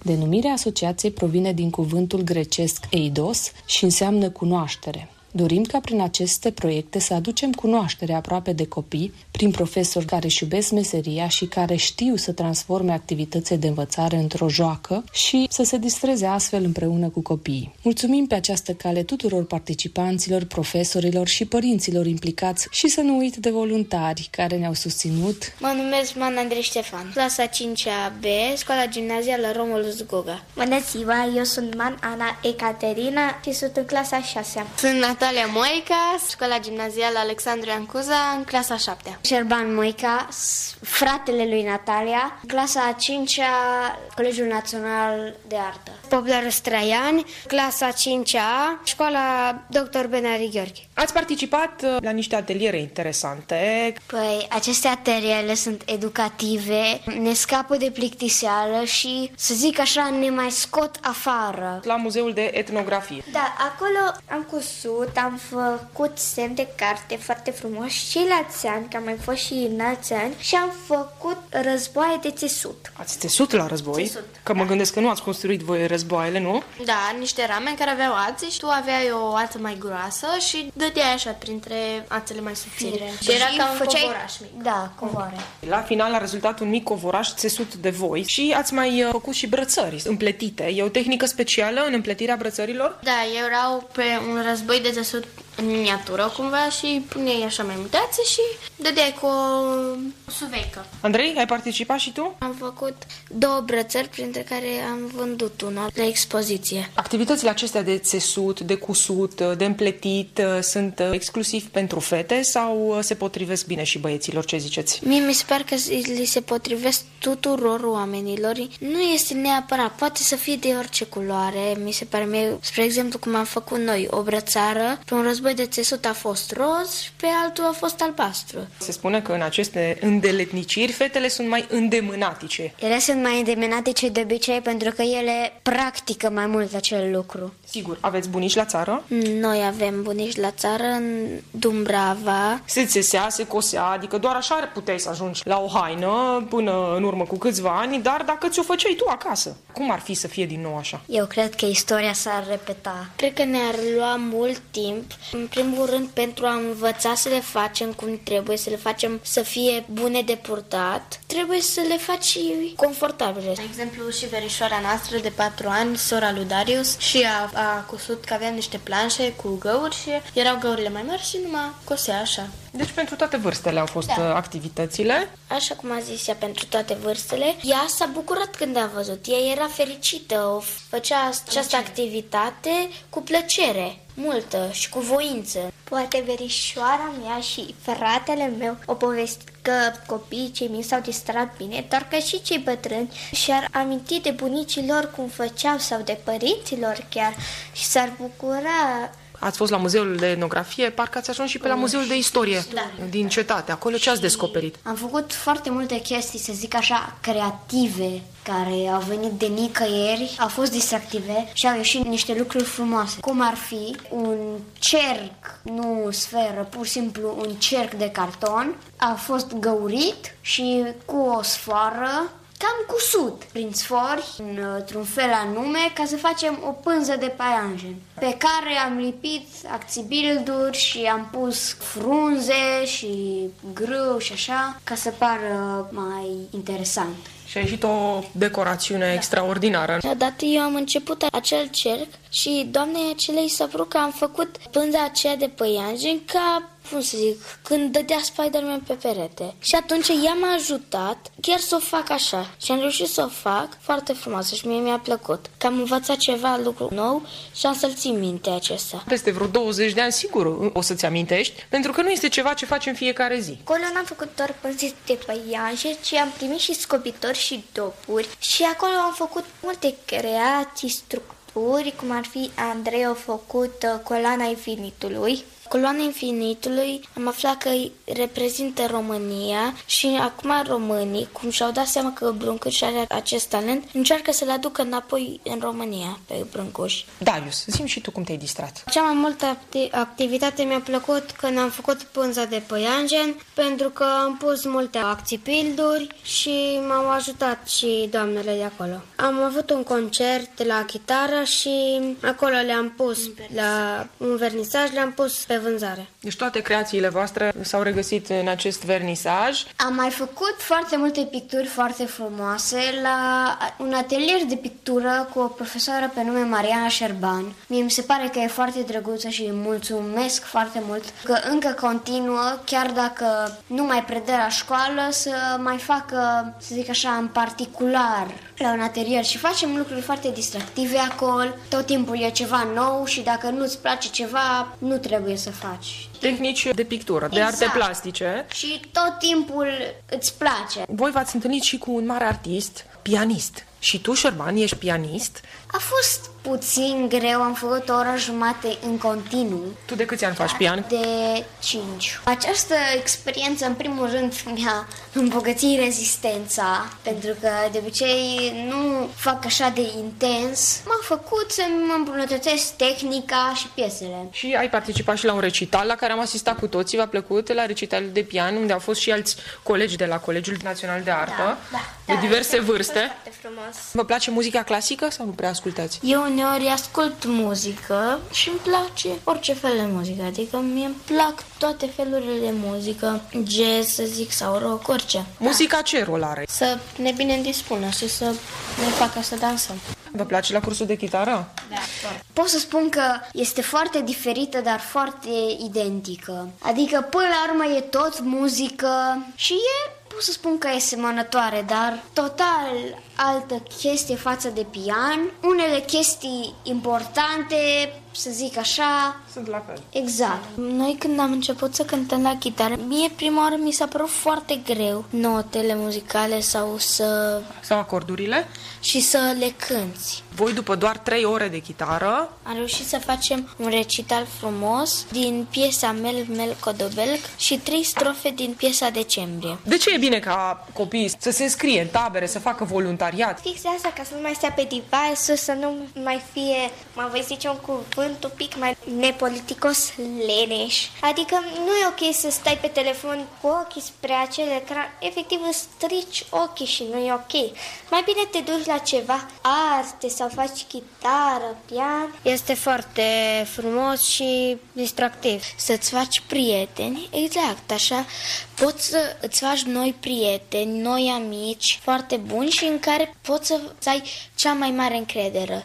Denumirea asociației provine din cuvântul grecesc eidos și înseamnă cunoaștere. Dorim ca prin aceste proiecte să aducem cunoaștere aproape de copii, prin profesori care își iubesc meseria și care știu să transforme activitățile de învățare într-o joacă și să se distreze astfel împreună cu copiii. Mulțumim pe această cale tuturor participanților, profesorilor și părinților implicați și să nu uit de voluntari care ne-au susținut. Mă numesc Man Andrei Ștefan, clasa 5-a B, școala gimnazială Romulus Goga. Bună ziua, eu sunt Man Ana Ecaterina și sunt în clasa 6-a. Sunt Natalia Moica, școala gimnazială Alexandru Iancuza, în clasa 7-a. Șerban Moica, fratele lui Natalia, clasa 5-a, Colegiul Național de Artă. Poplar Straiani, clasa 5-a, școala Dr. Benari Gheorghe. Ați participat la niște ateliere interesante. Păi, aceste ateliere sunt educative, ne scapă de plictiseală și, să zic așa, ne mai scot afară. La Muzeul de Etnografie. Da, acolo am cusut, am făcut semn de carte foarte frumos și la țeani, că am mai fost și în alți ani, și am făcut războaie de țesut. Ați țesut la război? Țesut, că mă gândesc că nu ați construit voi războaiele, nu? Da, niște rame care aveau ați și tu aveai o ață mai groasă și dădeai așa printre ațele mai subțire. Și era ca un covoraș mic. Da, covoare. La final a rezultat un mic covoraș țesut de voi și ați mai făcut și brățări împletite. E o tehnică specială în împletirea brățărilor? Da, erau pe un război de țesut în miniatură cumva și puneai așa mai multe ațe și dădeai cu o suveică. Andrei, ai participat și tu? Am făcut 2 brățări, printre care am vândut una la expoziție. Activitățile acestea de țesut, de cusut, de împletit sunt exclusiv pentru fete sau se potrivesc bine și băieților? Ce ziceți? Mie mi se pare că li se potrivesc tuturor oamenilor. Nu este neapărat, poate să fie de orice culoare. Mi se pare mie, spre exemplu, cum am făcut noi, o brățară, pe un război de țesut a fost roz și pe altul a fost albastru. Se spune că în aceste îndeletniciri fetele sunt mai îndemânatice. Ele sunt mai îndemânatice de obicei pentru că ele practică mai mult acel lucru. Sigur, aveți bunici la țară? Noi avem bunici la țară, în Dumbrava. Se țesea, se cosea, adică doar așa puteai să ajungi la o haină până în urmă cu câțiva ani, dar dacă ți-o făceai tu acasă, cum ar fi să fie din nou așa? Eu cred că istoria s-ar repeta. Cred că ne-ar lua mult timp, în primul rând pentru a învăța să le facem cum trebuie, să le facem să fie bune de purtat. Trebuie să le faci și confortabile. De exemplu, și verișoara noastră de 4 ani, sora lui Darius, și a cusut că aveam niște planșe cu găuri și erau găurile mai mari și numai cosea așa. Deci pentru toate vârstele au fost activitățile. Așa cum a zis ea, pentru toate vârstele. Ea s-a bucurat când a văzut. Ea era fericită, o făcea această activitate cu plăcere multă și cu voință. Poate verișoara mea și fratele meu o povestit că copiii cei mici s-au distrat bine, doar că și cei bătrâni și-ar aminti de bunicii lor cum făceau sau de părinților chiar și s-ar bucura. Ați fost la Muzeul de Etnografie, parcă ați ajuns și pe la Muzeul de Istorie din cetate. Acolo ce ați descoperit? Am făcut foarte multe chestii, să zic așa, creative, care au venit de nicăieri, au fost distractive și au ieșit niște lucruri frumoase. Cum ar fi un cerc, nu sferă, pur și simplu un cerc de carton, a fost găurit și cu o sfoară am cusut prin sfori, într-un fel anume, ca să facem o pânză de paianjen, pe care am lipit acțibilduri și am pus frunze și grâu și așa, ca să pară mai interesant. Și a ieșit o decorațiune extraordinară. Odată eu am început acel cerc și doamnei acelei s-a părut că am făcut pânza aceea de păianjen ca, cum să zic, când dădea Spider-Man pe perete. Și atunci ea m-a ajutat chiar să o fac așa. Și am reușit să o fac foarte frumoasă și mie mi-a plăcut. Că am învățat ceva lucru nou și am să-l țin minte acesta. Peste vreo 20 de ani, sigur, o să-ți amintești, pentru că nu este ceva ce facem fiecare zi. Acolo n-am făcut doar pânze de păianjen, ci am primit și scobitori și dopuri. Și acolo am făcut multe creații, structuri, cum ar fi Andrei a făcut colana infinitului. Coloana Infinitului am aflat că reprezintă România și acum românii, cum și-au dat seama că Brâncuș are acest talent, încearcă să-l aducă înapoi în România pe Brâncuș. Darius, zi-mi și tu cum te-ai distrat. Cea mai multă activitate mi-a plăcut când am făcut pânza de păianjen, pentru că am pus multe acțipilduri și m-au ajutat și doamnele de acolo. Am avut un concert la chitară și acolo le-am pus la un vernisaj, le-am pus pe vânzare. Deci toate creațiile voastre s-au regăsit în acest vernisaj. Am mai făcut foarte multe picturi foarte frumoase la un atelier de pictură cu o profesoară pe nume Mariana Șerban. Mie mi se pare că e foarte drăguță și îi mulțumesc foarte mult că încă continuă, chiar dacă nu mai predă la școală, să mai facă, să zic așa, în particular la un atelier și facem lucruri foarte distractive acolo. Tot timpul e ceva nou și dacă nu-ți place ceva, nu trebuie să faci. Tehnici de pictură, de arte plastice. Și tot timpul îți place. Voi v-ați întâlnit și cu un mare artist, pianist. Și tu, Șerban, ești pianist? A fost puțin greu, am făcut o oră jumate în continuu. Tu de câți ani faci pian? De 5. Această experiență, în primul rând, mi-a îmbogățit rezistența, pentru că de obicei nu fac așa de intens. M-a făcut să-mi îmbunătățesc tehnica și piesele. Și ai participat și la un recital la care am asistat cu toții, v-a plăcut, la recitalul de pian, unde au fost și alți colegi de la Colegiul Național de Artă, de diverse vârste. Foarte frumos. Vă place muzica clasică sau nu prea ascultați? Eu uneori ascult muzică și îmi place orice fel de muzică, adică mie îmi plac toate felurile de muzică, jazz, să zic, sau rock, orice. Muzica ce rol are? Să ne bine dispună și să ne facă să dansăm. Vă place la cursul de chitară? Pot să spun că este foarte diferită, dar foarte identică. Adică, până la urmă, e tot muzică și pot să spun că e semănătoare, dar total altă chestie față de pian. Unele chestii importante, să zic așa, sunt la fel. Exact. Noi când am început să cântăm la chitară, mie prima oară mi s-a părut foarte greu notele muzicale sau acordurile și să le cânți. Voi, după doar 3 ore de chitară, am reușit să facem un recital frumos din piesa Mel Codobelc și 3 strofe din piesa Decembrie. De ce e bine ca copiii să se înscrie în tabere, să facă voluntariat? Fix asta, ca să nu mai stea pe device, să nu mai fie, mă voi zice un cuvânt un pic mai nepoliticos, leneș. Adică nu e ok să stai pe telefon cu ochii spre acel ecran, efectiv îți strici ochii și nu e ok. Mai bine te duci la ceva arte sau faci chitară, pian. Este foarte frumos și distractiv. Să-ți faci prieteni, exact, așa, poți să îți faci noi prieteni, noi amici foarte buni și în care poți să ai cea mai mare încredere.